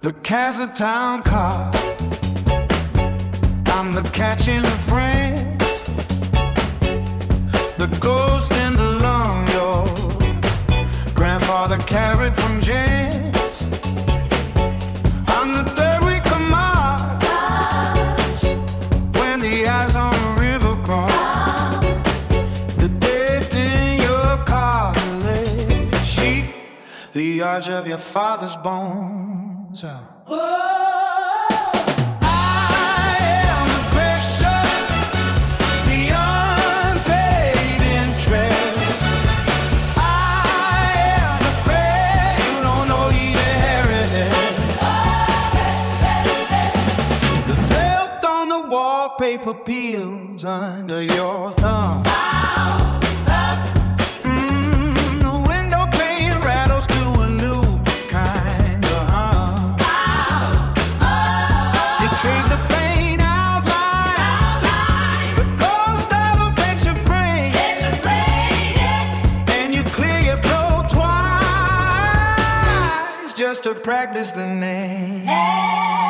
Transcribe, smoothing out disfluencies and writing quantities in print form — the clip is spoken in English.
The Castletown car. I'm the catch in the frames, the ghost in the lung, your grandfather carried from James. I'm the third week of March, when the eyes on the river cross. The dead in your car, the sheep, the arch of your father's bones. Paper peels under your thumb. The window pane rattles to a new kind of hum. You trace the faint outline, the ghost of a picture frame, and you clear your throat twice just to practice the name.